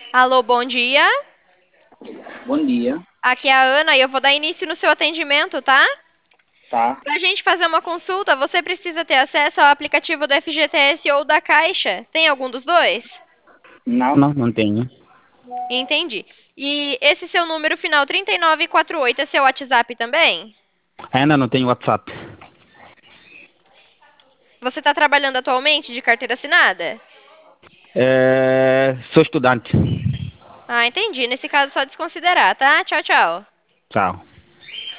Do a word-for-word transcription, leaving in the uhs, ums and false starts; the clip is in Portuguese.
Alô, bom dia. Bom dia, Aqui é a Ana e eu vou dar início no seu atendimento, tá? tá? Para a gente fazer uma consulta, você precisa ter acesso ao aplicativo do F G T S ou da Caixa. Tem algum dos dois? Não, não, não tenho. Entendi. E esse seu número final trinta e nove e quarenta e oito é seu WhatsApp também? Ainda não tenho WhatsApp. Você está trabalhando atualmente de carteira assinada? É, sou estudante. Ah, entendi. Nesse caso, só desconsiderar, tá? Tchau, tchau. Tchau.